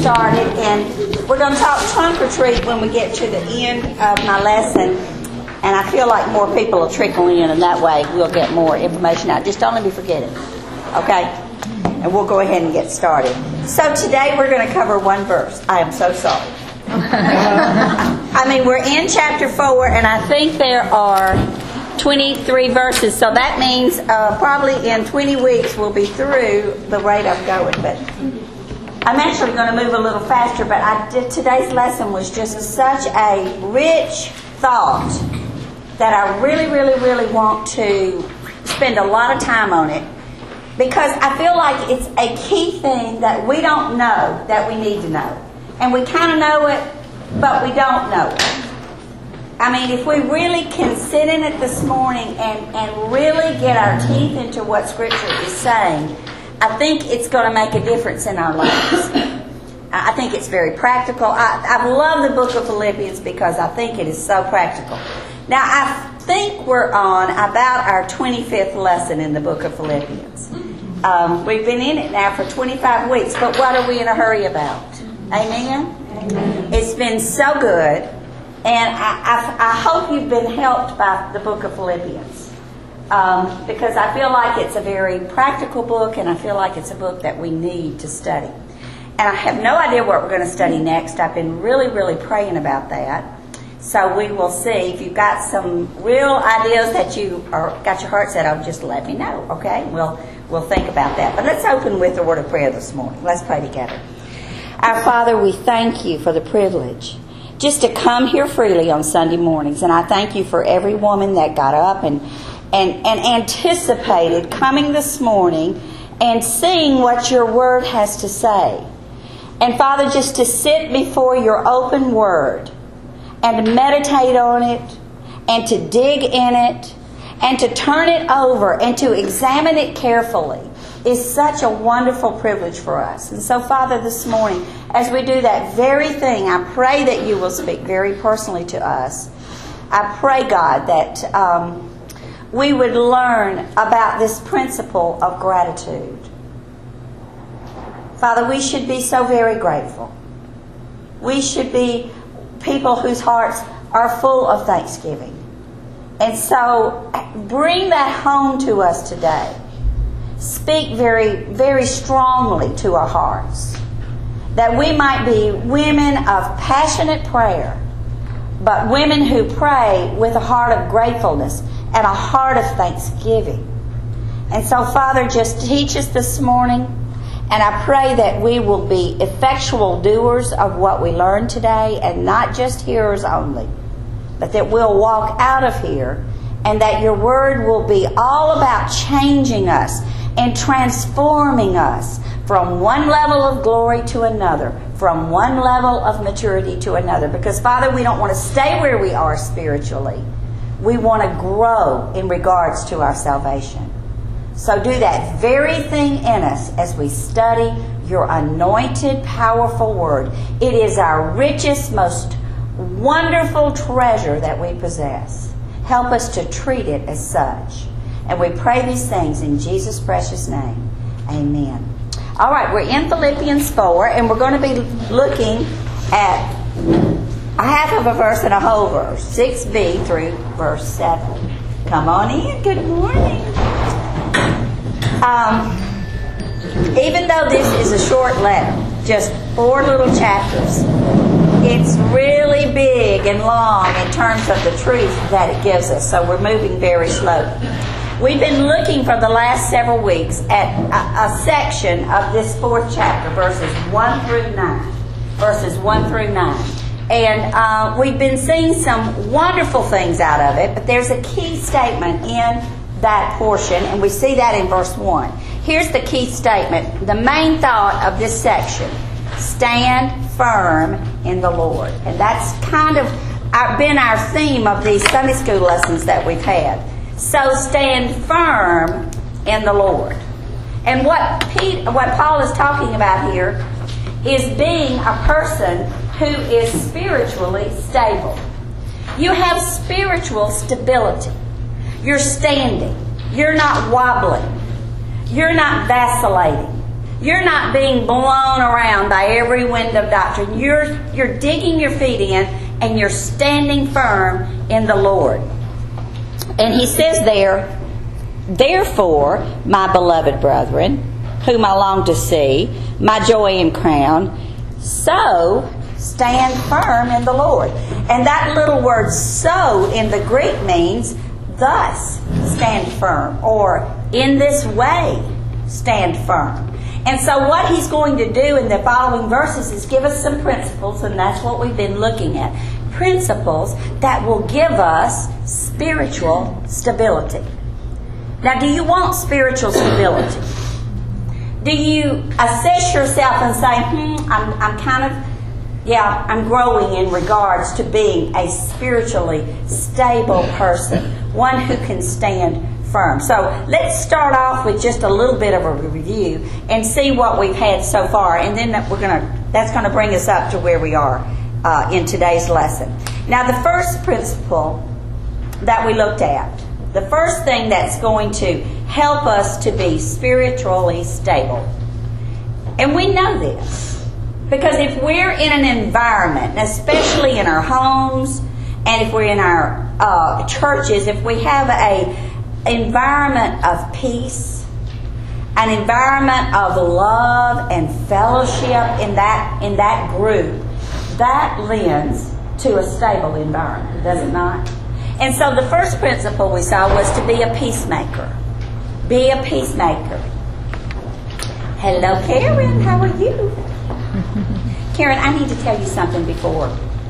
started, and we're going to talk trunk or treat when we get to the end of my lesson. And I feel like more people will trickle in, and that way we'll get more information out. Just don't let me forget it, okay? And we'll go ahead and get started. So today we're going to cover one verse. I am so sorry. I mean, we're in chapter 4, and I think there are 23 verses. So that means probably in 20 weeks we'll be through the rate I'm going. But I'm actually going to move a little faster. But today's lesson was just such a rich thought that I really, really, really want to spend a lot of time on it, because I feel like it's a key thing that we don't know that we need to know. And we kind of know it, but we don't know it. I mean, if we really can sit in it this morning and really get our teeth into what Scripture is saying, I think it's going to make a difference in our lives. I think it's very practical. I love the book of Philippians because I think it is so practical. Now, I think we're on about our 25th lesson in the book of Philippians. We've been in it now for 25 weeks, but what are we in a hurry about? Amen? Amen. It's been so good, and I hope you've been helped by the book of Philippians, because I feel like it's a very practical book, and I feel like it's a book that we need to study. And I have no idea what we're going to study next. I've been really, really praying about that. So we will see. If you've got some real ideas that you got your heart set on, just let me know, okay? We'll think about that. But let's open with a word of prayer this morning. Let's pray together. Our Father, we thank you for the privilege just to come here freely on Sunday mornings. And I thank you for every woman that got up and anticipated coming this morning and seeing what your word has to say. And Father, just to sit before your open word and to meditate on it, and to dig in it, and to turn it over, and to examine it carefully is such a wonderful privilege for us. And so, Father, this morning, as we do that very thing, I pray that you will speak very personally to us. I pray, God, that we would learn about this principle of gratitude. Father, we should be so very grateful. We should be people whose hearts are full of thanksgiving. And so bring that home to us today. Speak very, very strongly to our hearts, that we might be women of passionate prayer, but women who pray with a heart of gratefulness and a heart of thanksgiving. And so, Father, just teach us this morning. And I pray that we will be effectual doers of what we learn today, and not just hearers only, but that we'll walk out of here and that your word will be all about changing us and transforming us from one level of glory to another, from one level of maturity to another. Because, Father, we don't want to stay where we are spiritually. We want to grow in regards to our salvation. So do that very thing in us as we study your anointed, powerful word. It is our richest, most wonderful treasure that we possess. Help us to treat it as such. And we pray these things in Jesus' precious name. Amen. All right, we're in Philippians 4, and we're going to be looking at a half of a verse and a whole verse, 6b through verse 7. Come on in. Good morning. Even though this is a short letter, just 4 little chapters, it's really big and long in terms of the truth that it gives us. So we're moving very slowly. We've been looking for the last several weeks at a section of this 4th chapter, verses 1 through 9. Verses 1 through 9. And we've been seeing some wonderful things out of it, but there's a key statement in that portion, and we see that in verse 1. Here's the key statement, the main thought of this section: stand firm in the Lord. And that's kind of been our theme of these Sunday school lessons that we've had. So stand firm in the Lord. And what Paul is talking about here is being a person who is spiritually stable. You have spiritual stability. You're standing. You're not wobbling. You're not vacillating. You're not being blown around by every wind of doctrine. You're digging your feet in and you're standing firm in the Lord. And he says there, therefore, my beloved brethren, whom I long to see, my joy and crown, so stand firm in the Lord. And that little word so in the Greek means thus stand firm, or in this way stand firm. And so what he's going to do in the following verses is give us some principles, and that's what we've been looking at. Principles that will give us spiritual stability. Now, do you want spiritual stability? Do you assess yourself and say, I'm growing in regards to being a spiritually stable person, one who can stand firm. So let's start off with just a little bit of a review and see what we've had so far, and then that's going to bring us up to where we are in today's lesson. Now, the first principle that we looked at, the first thing that's going to help us to be spiritually stable, and we know this because if we're in an environment, especially in our homes, and if we're in our churches, if we have a environment of peace, an environment of love and fellowship in that group, that lends to a stable environment, does it not? And so the first principle we saw was to be a peacemaker. Be a peacemaker. Hello, Karen. How are you? Karen, I need to tell you something before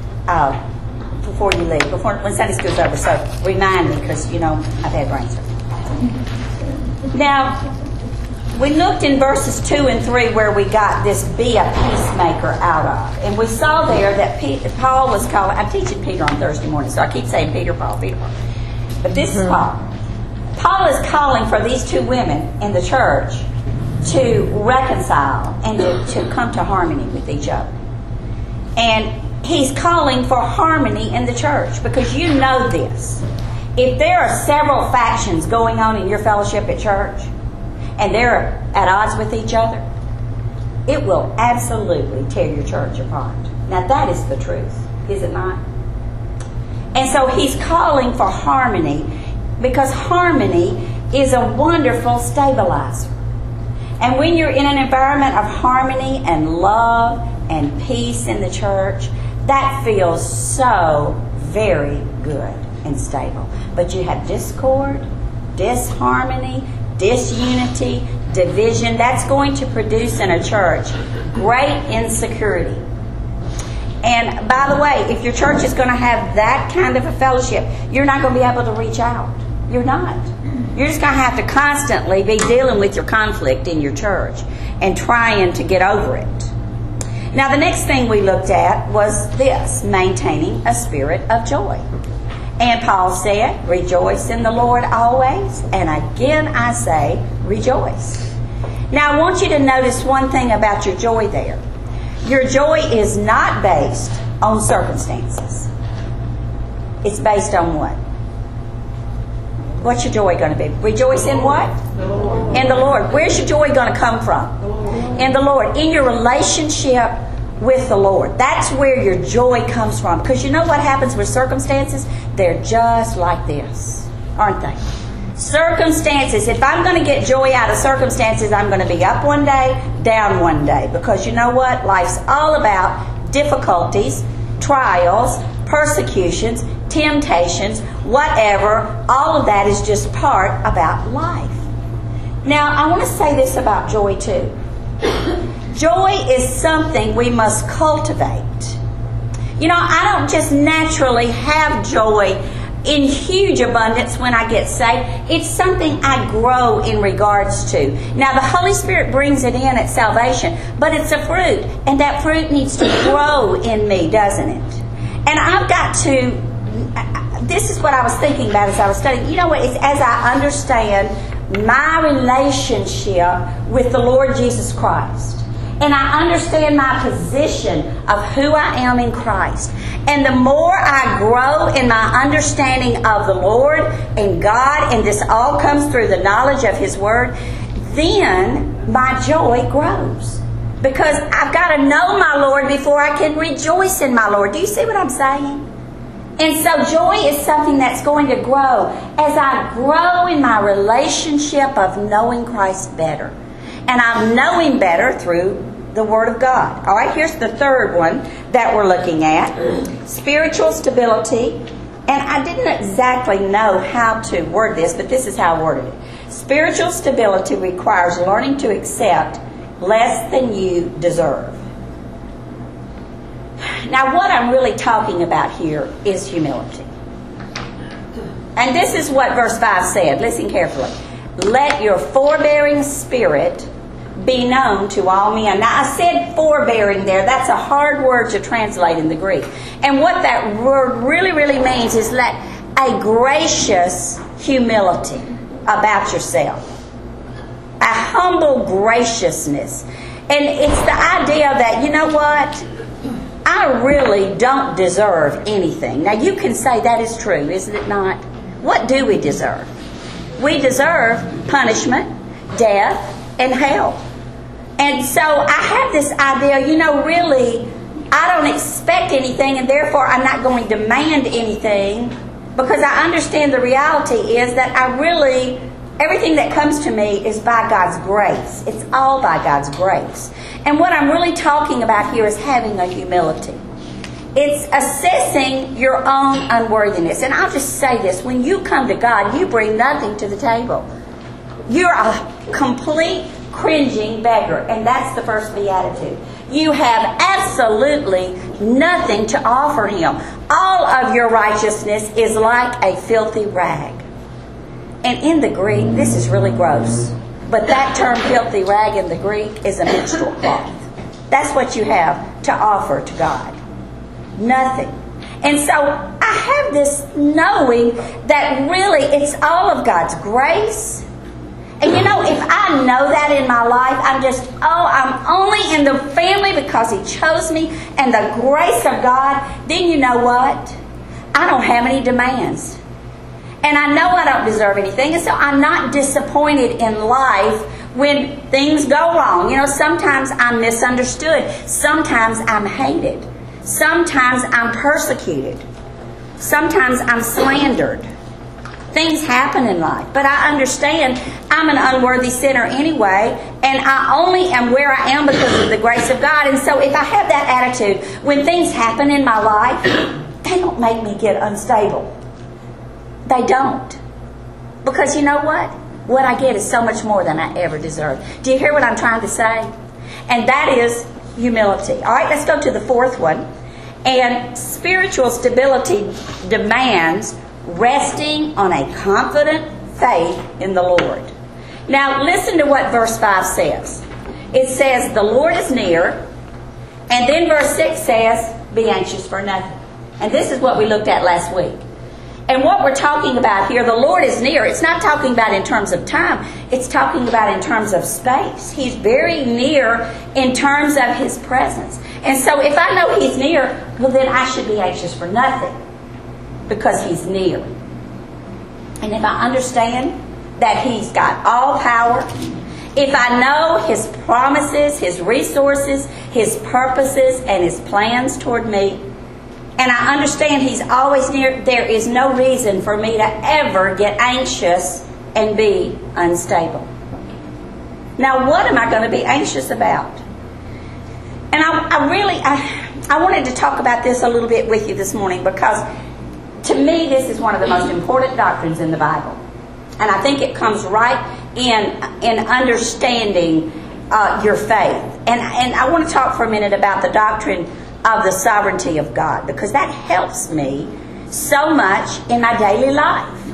you leave, when Sunday school's over. So remind me, because I've had brain surgery. Now, we looked in verses 2 and 3 where we got this be a peacemaker out of. And we saw there that Paul was calling, I'm teaching Peter on Thursday morning, so I keep saying Peter, Paul, Peter, Paul. But this is Paul. Paul is calling for these two women in the church to reconcile and to come to harmony with each other. And he's calling for harmony in the church, because you know this. If there are several factions going on in your fellowship at church, and they're at odds with each other, it will absolutely tear your church apart. Now, that is the truth, is it not? And so he's calling for harmony, because harmony is a wonderful stabilizer. And when you're in an environment of harmony and love and peace in the church, that feels so very good and stable. But you have discord, disharmony, disunity, division. That's going to produce in a church great insecurity. And by the way, if your church is going to have that kind of a fellowship, you're not going to be able to reach out. You're not. You're just going to have to constantly be dealing with your conflict in your church and trying to get over it. Now, the next thing we looked at was this, maintaining a spirit of joy. And Paul said, rejoice in the Lord always. And again I say, rejoice. Now I want you to notice one thing about your joy there. Your joy is not based on circumstances. It's based on what? What's your joy going to be? Rejoice in what? In the Lord. Where's your joy going to come from? In the Lord. In your relationship with the Lord. That's where your joy comes from. Because you know what happens with circumstances? They're just like this, aren't they? Circumstances. If I'm going to get joy out of circumstances, I'm going to be up one day, down one day. Because you know what? Life's all about difficulties, trials, persecutions, temptations, whatever. All of that is just part about life. Now, I want to say this about joy too. Joy is something we must cultivate. You know, I don't just naturally have joy in huge abundance when I get saved. It's something I grow in regards to. Now, the Holy Spirit brings it in at salvation, but it's a fruit, and that fruit needs to grow in me, doesn't it? And I've got to, this is what I was thinking about as I was studying. You know what? It's as I understand my relationship with the Lord Jesus Christ. And I understand my position of who I am in Christ. And the more I grow in my understanding of the Lord and God, and this all comes through the knowledge of His Word, then my joy grows. Because I've got to know my Lord before I can rejoice in my Lord. Do you see what I'm saying? And so joy is something that's going to grow as I grow in my relationship of knowing Christ better. And I'm knowing better through the Word of God. All right, here's the third one that we're looking at. Spiritual stability. And I didn't exactly know how to word this, but this is how I worded it. Spiritual stability requires learning to accept less than you deserve. Now, what I'm really talking about here is humility. And this is what verse 5 said. Listen carefully. Let your forbearing spirit be known to all men. Now, I said forbearing there. That's a hard word to translate in the Greek. And what that word really, really means is let a gracious humility about yourself. A humble graciousness. And it's the idea that, you know what? I really don't deserve anything. Now, you can say that is true, isn't it not? What do we deserve? We deserve punishment, death, and hell. And so I have this idea, you know, really, I don't expect anything, and therefore I'm not going to demand anything, because I understand the reality is that I really, everything that comes to me is by God's grace. It's all by God's grace. And what I'm really talking about here is having a humility. It's assessing your own unworthiness. And I'll just say this. When you come to God, you bring nothing to the table. You're a complete cringing beggar. And that's the first beatitude. You have absolutely nothing to offer Him. All of your righteousness is like a filthy rag. And in the Greek, this is really gross. But that term filthy rag in the Greek is a menstrual cloth. That's what you have to offer to God. Nothing. And so I have this knowing that really it's all of God's grace. And you know, if I know that in my life, I'm only in the family because He chose me and the grace of God, then you know what? I don't have any demands. And I know I don't deserve anything, and so I'm not disappointed in life when things go wrong. You know, sometimes I'm misunderstood. Sometimes I'm hated. Sometimes I'm persecuted. Sometimes I'm slandered. Things happen in life. But I understand I'm an unworthy sinner anyway, and I only am where I am because of the grace of God. And so if I have that attitude, when things happen in my life, they don't make me get unstable. They don't. Because you know what? What I get is so much more than I ever deserve. Do you hear what I'm trying to say? And that is humility. All right, let's go to the fourth one. And spiritual stability demands resting on a confident faith in the Lord. Now, listen to what verse 5 says. It says, the Lord is near. And then verse 6 says, be anxious for nothing. And this is what we looked at last week. And what we're talking about here, the Lord is near. It's not talking about in terms of time. It's talking about in terms of space. He's very near in terms of His presence. And so if I know He's near, well then I should be anxious for nothing. Because He's near. And if I understand that He's got all power, if I know His promises, His resources, His purposes, and His plans toward me, and I understand He's always near, there is no reason for me to ever get anxious and be unstable. Now, what am I going to be anxious about? And I wanted to talk about this a little bit with you this morning, because to me this is one of the most important doctrines in the Bible. And I think it comes right in understanding your faith. And I want to talk for a minute about the doctrine of the sovereignty of God, because that helps me so much in my daily life.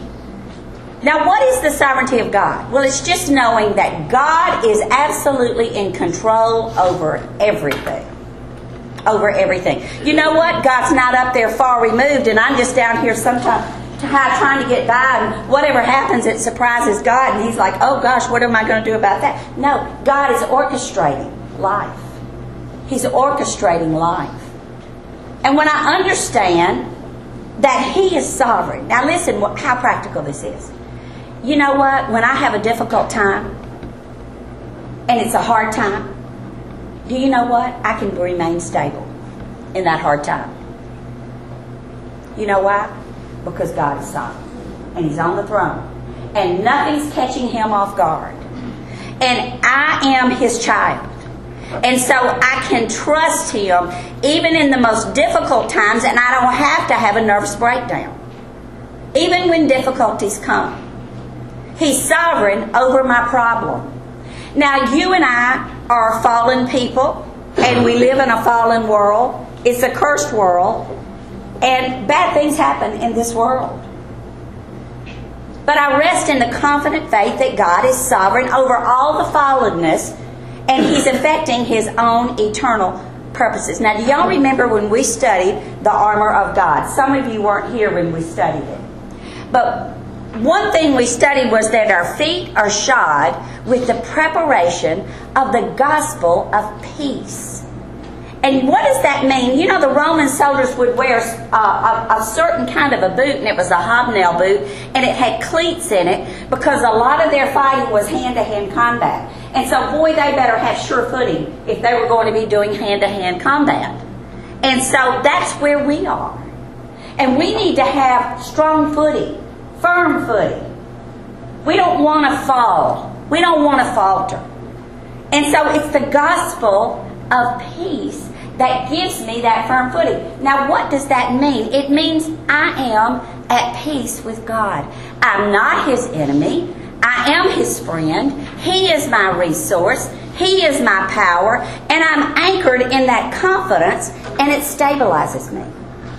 Now, what is the sovereignty of God? Well, it's just knowing that God is absolutely in control over everything. Over everything. You know what? God's not up there far removed, and I'm just down here sometimes trying to get by, and whatever happens, it surprises God, and He's like, oh gosh, what am I going to do about that? No, God is orchestrating life. He's orchestrating life. And when I understand that He is sovereign. Now listen how practical this is. You know what? When I have a difficult time, and it's a hard time, do you know what? I can remain stable in that hard time. You know why? Because God is sovereign, and He's on the throne, and nothing's catching Him off guard. And I am His child. And so I can trust Him even in the most difficult times, and I don't have to have a nervous breakdown. Even when difficulties come. He's sovereign over my problem. Now, you and I are fallen people, and we live in a fallen world. It's a cursed world, and bad things happen in this world. But I rest in the confident faith that God is sovereign over all the fallenness, and He's effecting His own eternal purposes. Now, do y'all remember when we studied the armor of God? Some of you weren't here when we studied it. But one thing we studied was that our feet are shod with the preparation of the gospel of peace. And what does that mean? You know, the Roman soldiers would wear a certain kind of a boot, and it was a hobnail boot, and it had cleats in it because a lot of their fighting was hand-to-hand combat. And so, boy, they better have sure footing if they were going to be doing hand-to-hand combat. And so that's where we are. And we need to have strong footing, firm footing. We don't want to fall. We don't want to falter. And so it's the gospel of peace that gives me that firm footing. Now, what does that mean? It means I am at peace with God. I'm not His enemy. I am His friend. He is my resource. He is my power. And I'm anchored in that confidence, and it stabilizes me.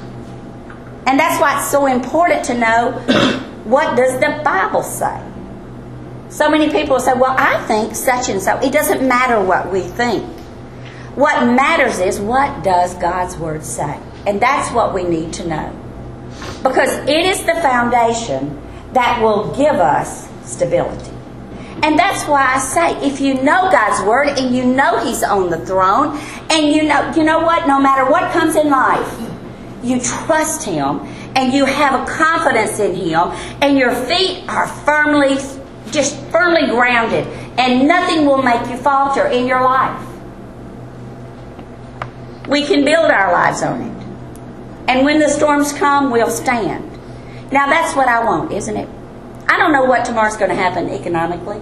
And that's why it's so important to know, what does the Bible say? So many people say, well, I think such and so. It doesn't matter what we think. What matters is, what does God's Word say? And that's what we need to know. Because it is the foundation that will give us stability. And that's why I say, if you know God's Word and you know He's on the throne, and you know what? No matter what comes in life, you trust Him, and you have a confidence in Him, and your feet are firmly grounded, and nothing will make you falter in your life. We can build our lives on it. And when the storms come, we'll stand. Now that's what I want, isn't it? I don't know what tomorrow's going to happen economically.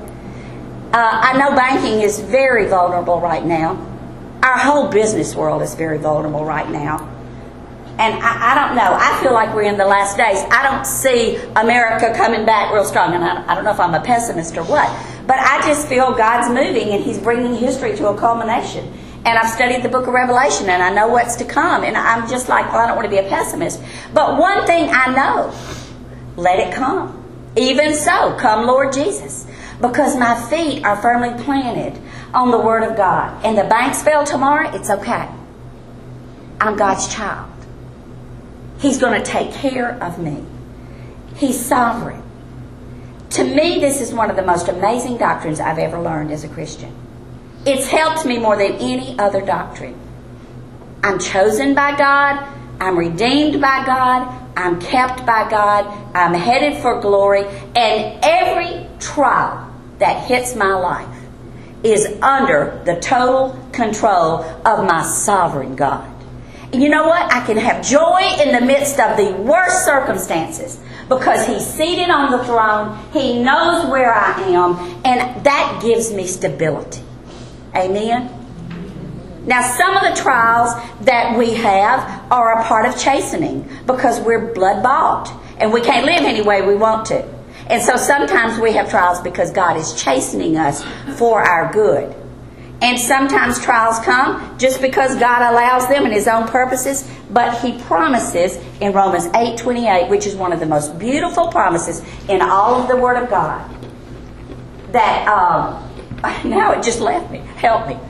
I know banking is very vulnerable right now. Our whole business world is very vulnerable right now. And I don't know. I feel like we're in the last days. I don't see America coming back real strong. And I don't know if I'm a pessimist or what. But I just feel God's moving, and He's bringing history to a culmination. And I've studied the book of Revelation, and I know what's to come. And I'm just like, well, I don't want to be a pessimist. But one thing I know, let it come. Even so, come Lord Jesus. Because my feet are firmly planted on the Word of God. And the banks fail tomorrow, it's okay. I'm God's child. He's going to take care of me. He's sovereign. To me, this is one of the most amazing doctrines I've ever learned as a Christian. It's helped me more than any other doctrine. I'm chosen by God. I'm redeemed by God. I'm kept by God. I'm headed for glory. And every trial that hits my life is under the total control of my sovereign God. And you know what? I can have joy in the midst of the worst circumstances because He's seated on the throne. He knows where I am, and that gives me stability. Amen? Now, some of the trials that we have are a part of chastening because we're blood-bought, and we can't live any way we want to. And so sometimes we have trials because God is chastening us for our good. And sometimes trials come just because God allows them in His own purposes. But He promises in Romans 8:28, which is one of the most beautiful promises in all of the Word of God, that, now it just left me. Help me.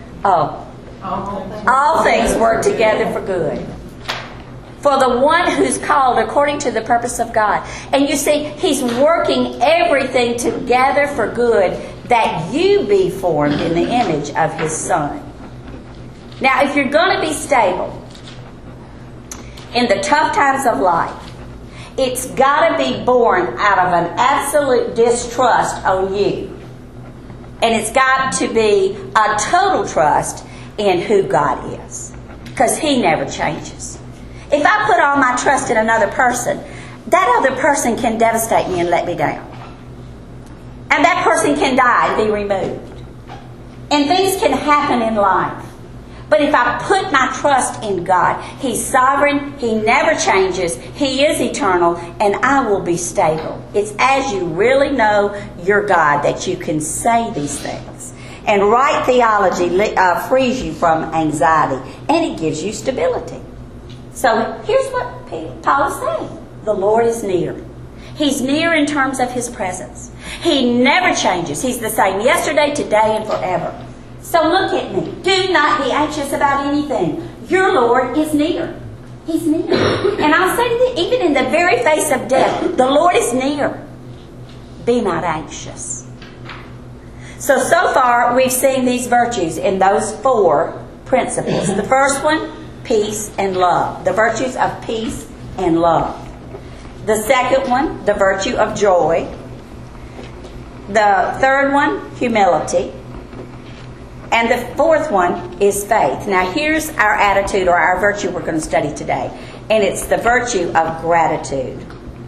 All things work together for good. For the one who's called according to the purpose of God. And you see, He's working everything together for good, that you be formed in the image of His Son. Now, if you're going to be stable in the tough times of life, it's got to be born out of an absolute distrust on you. And it's got to be a total trust in who God is, because He never changes. If I put all my trust in another person, that other person can devastate me and let me down. And that person can die and be removed. And things can happen in life. But if I put my trust in God, He's sovereign, He never changes, He is eternal, and I will be stable. It's as you really know your God that you can say these things. And right theology frees you from anxiety, and it gives you stability. So here's what Paul is saying. The Lord is near. He's near in terms of His presence. He never changes. He's the same yesterday, today, and forever. So look at me. Do not be anxious about anything. Your Lord is near. He's near. And I'll say to you, even in the very face of death, the Lord is near. Be not anxious. So far, we've seen these virtues in those 4 principles. The first one, peace and love. The virtues of peace and love. The second one, the virtue of joy. The third one, humility. And the fourth one is faith. Now here's our attitude or our virtue we're going to study today. And it's the virtue of gratitude.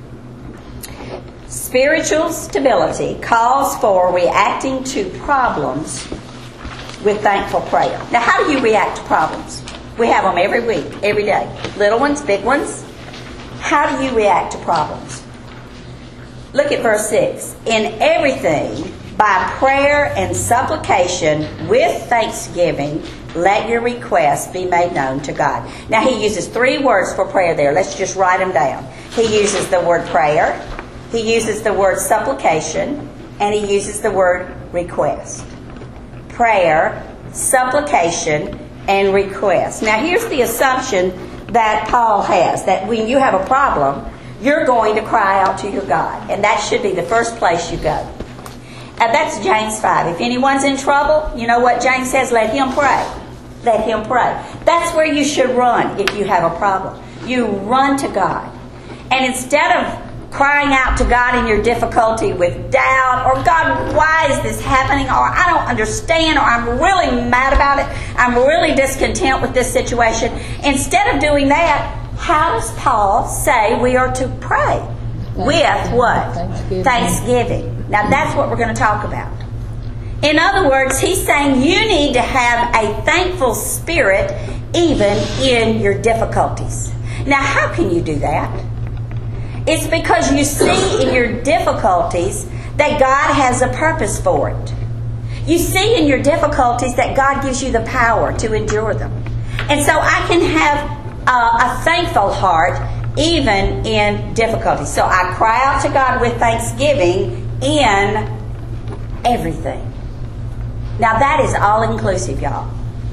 Spiritual stability calls for reacting to problems with thankful prayer. Now how do you react to problems? We have them every week, every day. Little ones, big ones. How do you react to problems? Look at verse 6. In everything, by prayer and supplication with thanksgiving, let your requests be made known to God. Now he uses 3 words for prayer there. Let's just write them down. He uses the word prayer, he uses the word supplication, and he uses the word request. Prayer, supplication, and request. Now here's the assumption that Paul has, that when you have a problem, you're going to cry out to your God. And that should be the first place you go. And that's James 5. If anyone's in trouble, you know what James says? Let him pray. Let him pray. That's where you should run if you have a problem. You run to God. And instead of crying out to God in your difficulty with doubt, or God, why is this happening? Or I don't understand, or I'm really mad about it. I'm really discontent with this situation. Instead of doing that, how does Paul say we are to pray? With what? Thanksgiving. Now that's what we're going to talk about. In other words, he's saying you need to have a thankful spirit even in your difficulties. Now how can you do that? It's because you see in your difficulties that God has a purpose for it. You see in your difficulties that God gives you the power to endure them. And so I can have a thankful heart even in difficulties. So I cry out to God with thanksgiving in everything. Now that is all-inclusive, y'all.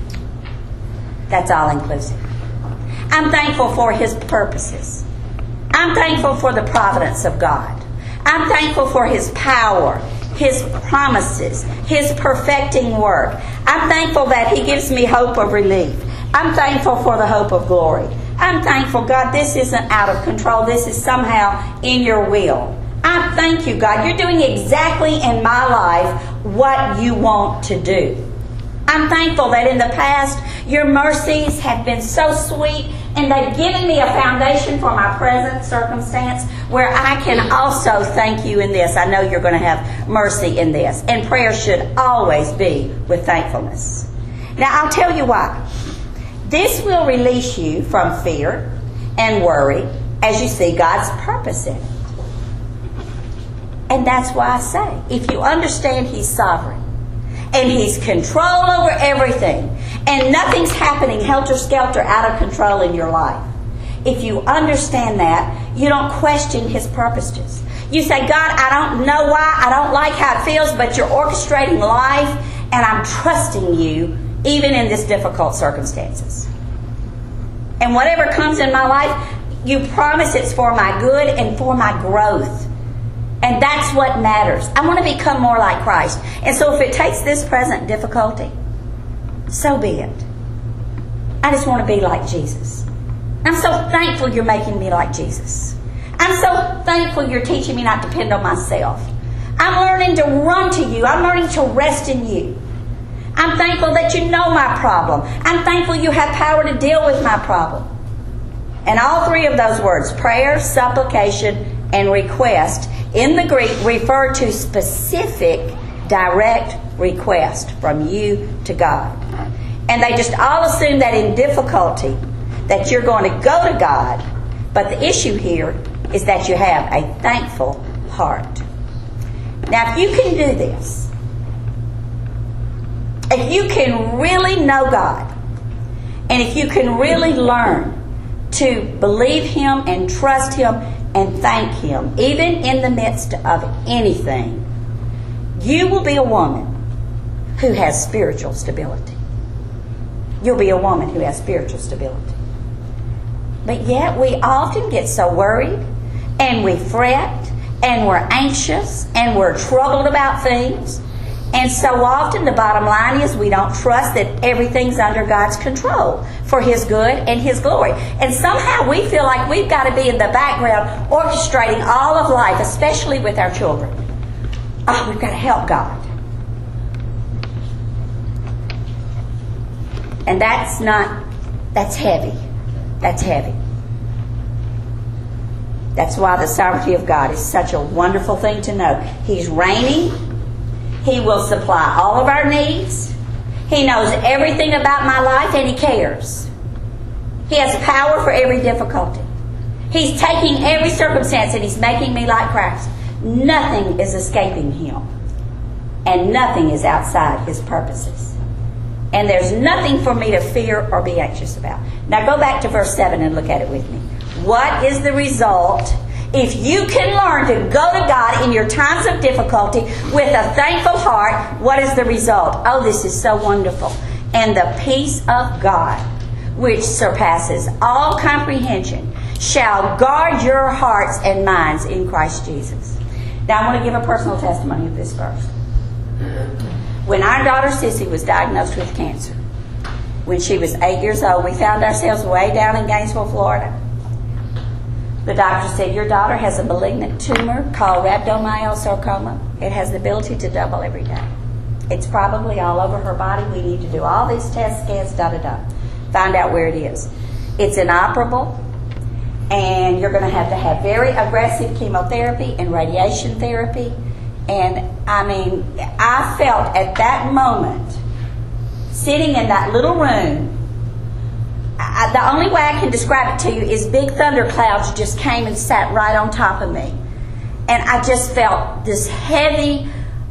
That's all-inclusive. I'm thankful for His purposes. I'm thankful for the providence of God. I'm thankful for His power, His promises, His perfecting work. I'm thankful that He gives me hope of relief. I'm thankful for the hope of glory. I'm thankful, God, this isn't out of control. This is somehow in your will. I thank you, God. You're doing exactly in my life what you want to do. I'm thankful that in the past, your mercies have been so sweet, and they've given me a foundation for my present circumstance where I can also thank you in this. I know you're going to have mercy in this. And prayer should always be with thankfulness. Now, I'll tell you why. This will release you from fear and worry as you see God's purpose in it. And that's why I say, if you understand He's sovereign, and He's control over everything, and nothing's happening helter-skelter out of control in your life. If you understand that, you don't question His purposes. You say, God, I don't know why, I don't like how it feels, but you're orchestrating life, and I'm trusting you even in this difficult circumstances. And whatever comes in my life, you promise it's for my good and for my growth. And that's what matters. I want to become more like Christ. And so if it takes this present difficulty, so be it. I just want to be like Jesus. I'm so thankful you're making me like Jesus. I'm so thankful you're teaching me not to depend on myself, I'm learning to run to you. I'm learning to rest in you. I'm thankful that you know my problem. I'm thankful you have power to deal with my problem. And all three of those words, prayer, supplication, and request, in the Greek refer to specific, direct request from you to God. And they just all assume that in difficulty that you're going to go to God. But the issue here is that you have a thankful heart. Now, if you can do this, if you can really know God, and if you can really learn to believe Him and trust Him and thank Him, even in the midst of anything, you will be a woman who has spiritual stability. You'll be a woman who has spiritual stability. But yet we often get so worried, and we fret, and we're anxious, and we're troubled about things. And so often the bottom line is we don't trust that everything's under God's control for His good and His glory. And somehow we feel like we've got to be in the background orchestrating all of life, especially with our children. Oh, we've got to help God. And that's heavy. That's heavy. That's why the sovereignty of God is such a wonderful thing to know. He's reigning. He will supply all of our needs. He knows everything about my life, and He cares. He has power for every difficulty. He's taking every circumstance and He's making me like Christ. Nothing is escaping Him. And nothing is outside His purposes. And there's nothing for me to fear or be anxious about. Now go back to verse 7 and look at it with me. What is the result if you can learn to go to God in your times of difficulty with a thankful heart? What is the result? Oh, this is so wonderful. And the peace of God, which surpasses all comprehension, shall guard your hearts and minds in Christ Jesus. Now I want to give a personal testimony of this verse. When our daughter Sissy was diagnosed with cancer, when she was 8 years old, we found ourselves way down in Gainesville, Florida. The doctor said, your daughter has a malignant tumor called rhabdomyosarcoma. It has the ability to double every day. It's probably all over her body. We need to do all these tests, scans, find out where it is. It's inoperable, and you're going to have very aggressive chemotherapy and radiation therapy. And I felt at that moment, sitting in that little room, the only way I can describe it to you is big thunderclouds just came and sat right on top of me. And I just felt this heavy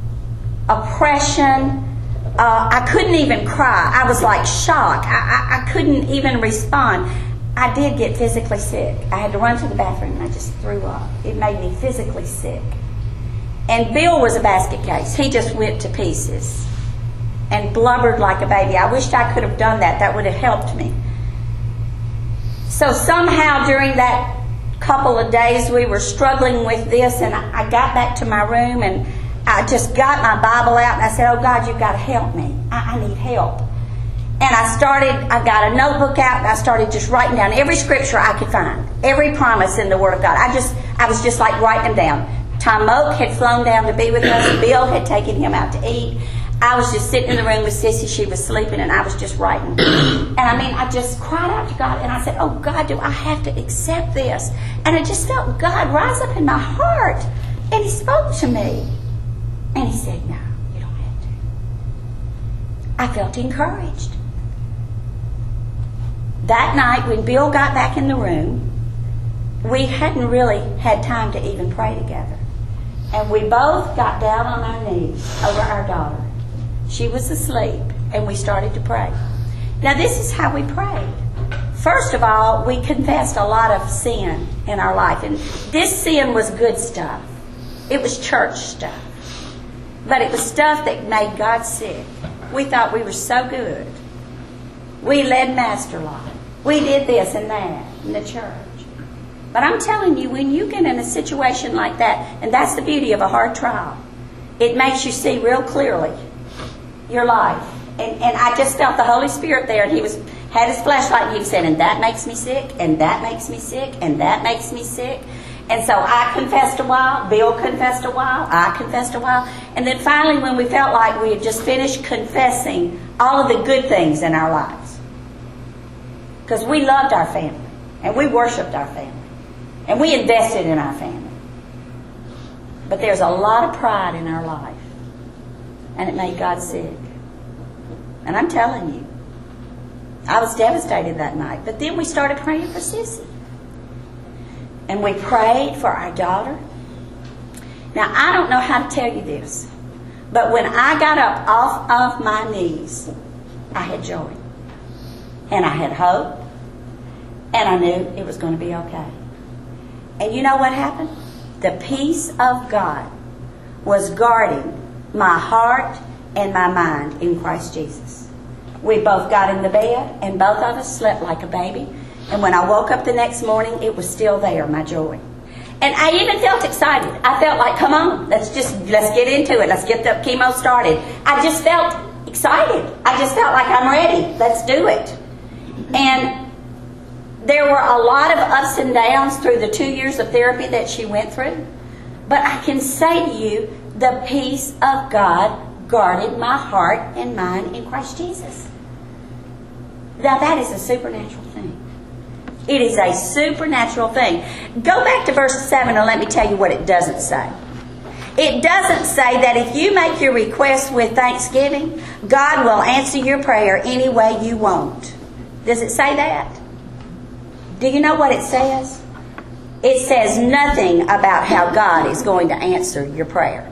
oppression. I couldn't even cry. I was like shocked. I couldn't even respond. I did get physically sick. I had to run to the bathroom and I just threw up. It made me physically sick. And Bill was a basket case. He just went to pieces and blubbered like a baby. I wished I could have done that. That would have helped me. So somehow during that couple of days we were struggling with this, and I got back to my room and I just got my Bible out and I said, oh God, you've got to help me. I need help. And I got a notebook out and I started just writing down every scripture I could find, every promise in the Word of God. I was just like writing them down. Tom Moak had flown down to be with us. Bill had taken him out to eat. I was just sitting in the room with Sissy. She was sleeping, and I was just writing. And I just cried out to God, and I said, oh, God, do I have to accept this? And I just felt God rise up in my heart. And He spoke to me. And He said, no, you don't have to. I felt encouraged. That night, when Bill got back in the room, we hadn't really had time to even pray together. And we both got down on our knees over our daughter. She was asleep, and we started to pray. Now, this is how we prayed. First of all, we confessed a lot of sin in our life. And this sin was good stuff. It was church stuff. But it was stuff that made God sick. We thought we were so good. We led master life. We did this and that in the church. But I'm telling you, when you get in a situation like that, and that's the beauty of a hard trial, it makes you see real clearly your life. And I just felt the Holy Spirit there, and He had His flashlight, and He said, and that makes me sick, and that makes me sick, and that makes me sick. And so I confessed a while, Bill confessed a while, I confessed a while. And then finally, when we felt like we had just finished confessing all of the good things in our lives, because we loved our family, and we worshiped our family, and we invested in our family. But there's a lot of pride in our life, and it made God sick. And I'm telling you, I was devastated that night. But then we started praying for Sissy. And we prayed for our daughter. Now, I don't know how to tell you this, but when I got up off of my knees, I had joy. And I had hope. And I knew it was going to be okay. And you know what happened? The peace of God was guarding my heart and my mind in Christ Jesus. We both got in the bed, and both of us slept like a baby. And when I woke up the next morning, it was still there, my joy. And I even felt excited. I felt like, come on, let's get into it. Let's get the chemo started. I just felt excited. I just felt like I'm ready. Let's do it. And there were a lot of ups and downs through the 2 years of therapy that she went through. But I can say to you, the peace of God guarded my heart and mind in Christ Jesus. Now that is a supernatural thing. It is a supernatural thing. Go back to verse 7 and let me tell you what it doesn't say. It doesn't say that if you make your request with thanksgiving, God will answer your prayer any way you want. Does it say that? Do you know what it says? It says nothing about how God is going to answer your prayer.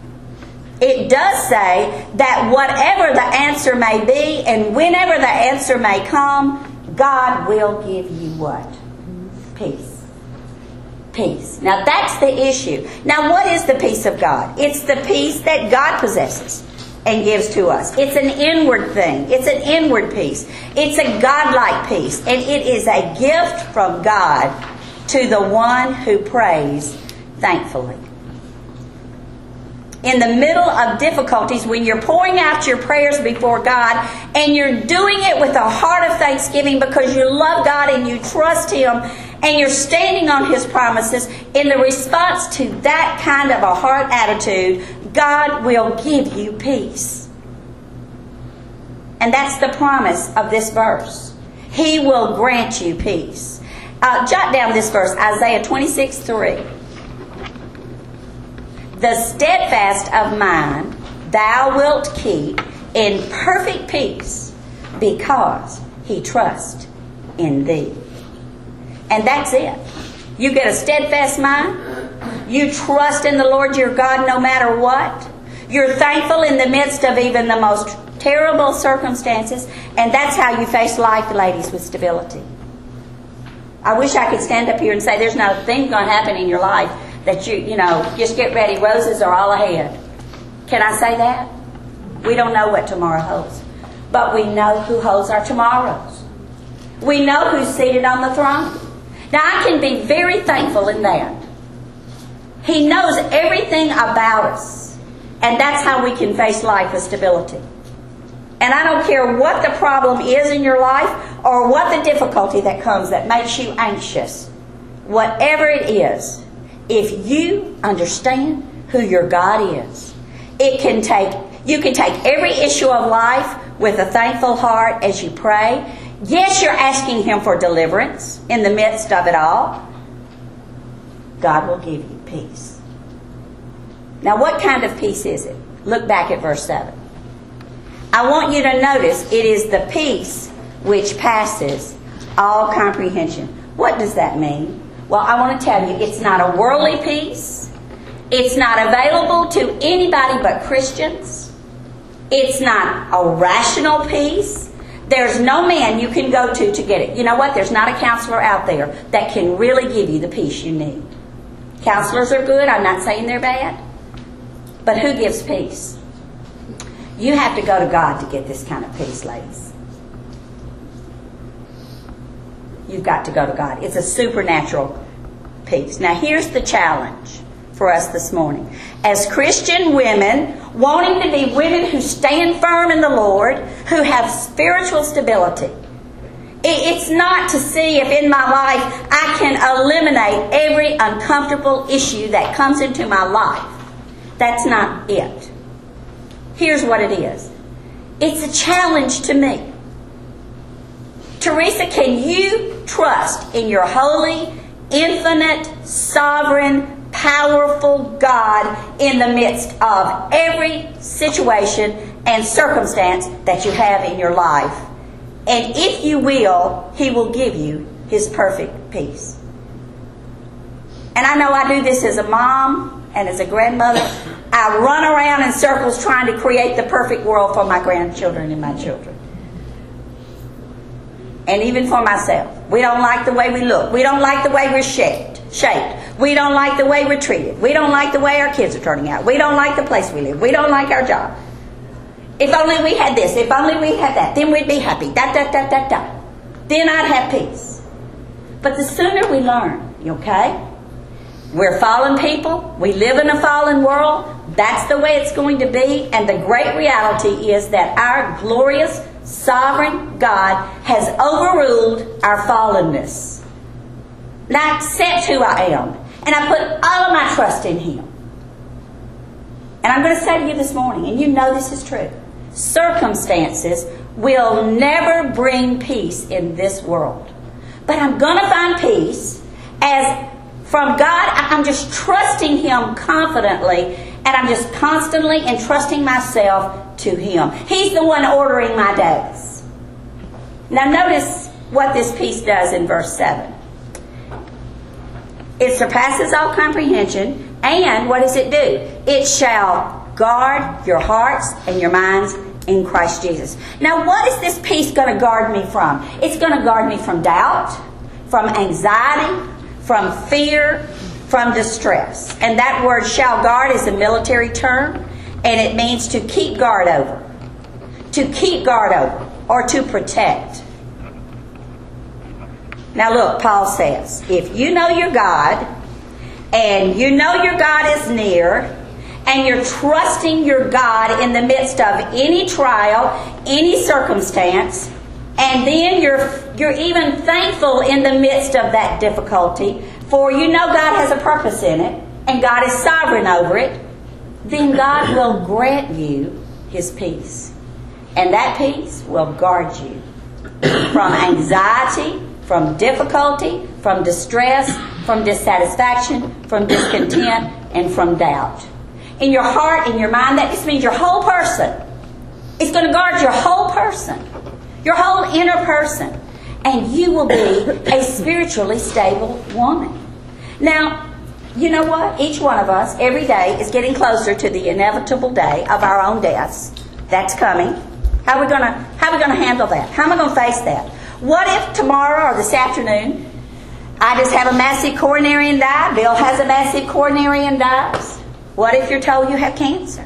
It does say that whatever the answer may be and whenever the answer may come, God will give you what? Peace. Peace. Now that's the issue. Now what is the peace of God? It's the peace that God possesses and gives to us. It's an inward thing. It's an inward peace. It's a God-like peace. And it is a gift from God to the one who prays thankfully. In the middle of difficulties, when you're pouring out your prayers before God and you're doing it with a heart of thanksgiving because you love God and you trust Him and you're standing on His promises, in the response to that kind of a heart attitude, God will give you peace. And that's the promise of this verse. He will grant you peace. Jot down this verse, Isaiah 26:3. The steadfast of mind thou wilt keep in perfect peace because he trusts in thee. And that's it. You get a steadfast mind. You trust in the Lord your God no matter what. You're thankful in the midst of even the most terrible circumstances. And that's how you face life, ladies, with stability. I wish I could stand up here and say there's not a thing going to happen in your life that you know, just get ready, roses are all ahead. Can I say that? We don't know what tomorrow holds. But we know who holds our tomorrows. We know who's seated on the throne. Now I can be very thankful in that. He knows everything about us. And that's how we can face life with stability. And I don't care what the problem is in your life or what the difficulty that comes that makes you anxious. Whatever it is, if you understand who your God is, you can take every issue of life with a thankful heart as you pray. Yes, you're asking Him for deliverance in the midst of it all. God will give you peace. Now, what kind of peace is it? Look back at verse 7. I want you to notice it is the peace which passes all comprehension. What does that mean? Well, I want to tell you, it's not a worldly peace. It's not available to anybody but Christians. It's not a rational peace. There's no man you can go to get it. You know what? There's not a counselor out there that can really give you the peace you need. Counselors are good. I'm not saying they're bad. But who gives peace? You have to go to God to get this kind of peace, ladies. You've got to go to God. It's a supernatural peace. Now, here's the challenge for us this morning. As Christian women, wanting to be women who stand firm in the Lord, who have spiritual stability, It's not to see if in my life I can eliminate every uncomfortable issue that comes into my life. That's not it. Here's what it is. It's a challenge to me. Teresa, can you trust in your holy, infinite, sovereign, powerful God in the midst of every situation and circumstance that you have in your life? And if you will, He will give you His perfect peace. And I know I do this as a mom and as a grandmother. I run around in circles trying to create the perfect world for my grandchildren and my children. And even for myself. We don't like the way we look. We don't like the way we're shaped. We don't like the way we're treated. We don't like the way our kids are turning out. We don't like the place we live. We don't like our job. If only we had this. If only we had that. Then we'd be happy. Then I'd have peace. But the sooner we learn, okay? We're fallen people. We live in a fallen world. That's the way it's going to be. And the great reality is that our glorious, sovereign God has overruled our fallenness. And I accept who I am. And I put all of my trust in Him. And I'm going to say to you this morning, and you know this is true, circumstances will never bring peace in this world. But I'm going to find peace as from God. I'm just trusting Him confidently, and I'm just constantly entrusting myself to Him. He's the one ordering my days. Now notice what this peace does in verse 7. It surpasses all comprehension, and what does it do? It shall guard your hearts and your minds in Christ Jesus. Now what is this peace going to guard me from? It's going to guard me from doubt, from anxiety, from fear, from distress. And that word shall guard is a military term, and it means to keep guard over. To keep guard over, or to protect. Now look, Paul says, if you know your God, and you know your God is near, and you're trusting your God in the midst of any trial, any circumstance, and then you're even thankful in the midst of that difficulty, for you know God has a purpose in it, and God is sovereign over it, then God will grant you His peace. And that peace will guard you from anxiety, from difficulty, from distress, from dissatisfaction, from discontent, and from doubt. In your heart, in your mind, that just means your whole person. It's going to guard your whole person, your whole inner person. And you will be a spiritually stable woman. Now, you know what? Each one of us, every day, is getting closer to the inevitable day of our own deaths. That's coming. How are we going to handle that? How am I going to face that? What if tomorrow or this afternoon, I just have a massive coronary and die? Bill has a massive coronary and dies. What if you're told you have cancer?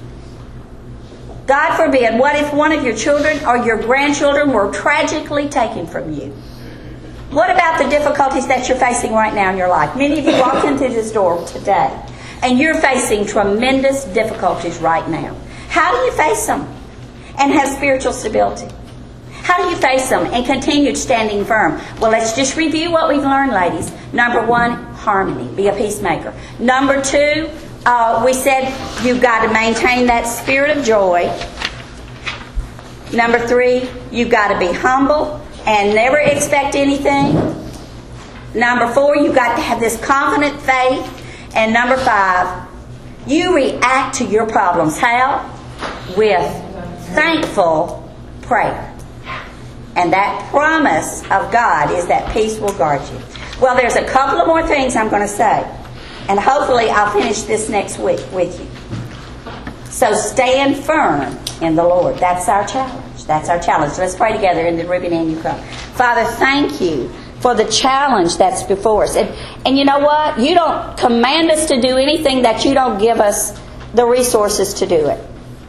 God forbid, what if one of your children or your grandchildren were tragically taken from you? What about the difficulties that you're facing right now in your life? Many of you walked into this door today, and you're facing tremendous difficulties right now. How do you face them and have spiritual stability? How do you face them and continue standing firm? Well, let's just review what we've learned, ladies. Number 1, harmony. Be a peacemaker. Number 2, we said you've got to maintain that spirit of joy. Number 3, you've got to be humble and never expect anything. Number 4, you've got to have this confident faith. And number 5, you react to your problems. How? With thankful prayer. And that promise of God is that peace will guard you. Well, there's a couple of more things I'm going to say. And hopefully I'll finish this next week with you. So stand firm in the Lord. That's our challenge. That's our challenge. Let's pray together, and then Ruby and you come. Father, thank you for the challenge that's before us. And you know what? You don't command us to do anything that you don't give us the resources to do it.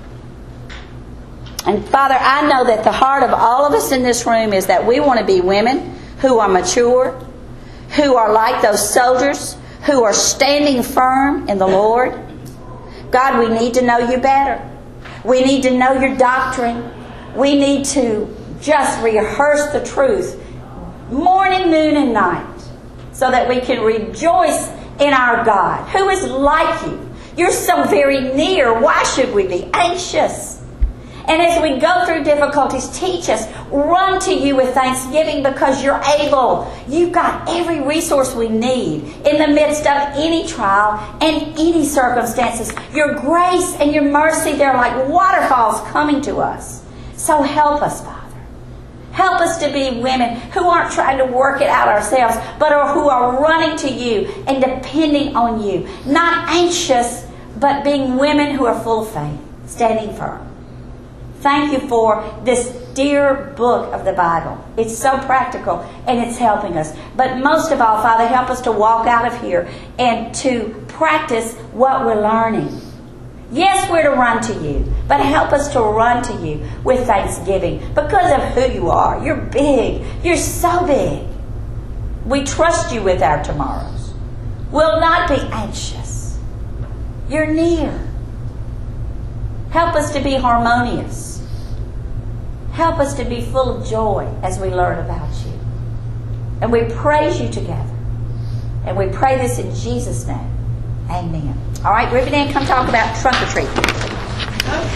And Father, I know that the heart of all of us in this room is that we want to be women who are mature, who are like those soldiers, who are standing firm in the Lord. God, we need to know you better. We need to know your doctrine. We need to just rehearse the truth morning, noon, and night, so that we can rejoice in our God, who is like you. You're so very near. Why should we be anxious? And as we go through difficulties, teach us. Run to you with thanksgiving because you're able. You've got every resource we need in the midst of any trial and any circumstances. Your grace and your mercy, they're like waterfalls coming to us. So help us, Father. Help us to be women who aren't trying to work it out ourselves, but who are running to you and depending on you. Not anxious, but being women who are full of faith, standing firm. Thank you for this dear book of the Bible. It's so practical and it's helping us. But most of all, Father, help us to walk out of here and to practice what we're learning. Yes, we're to run to you, but help us to run to you with thanksgiving because of who you are. You're big. You're so big. We trust you with our tomorrows. We'll not be anxious. You're near. Help us to be harmonious. Help us to be full of joy as we learn about you. And we praise you together. And we pray this in Jesus' name. Amen. All right, Ruby Ann, come talk about trunk or treat.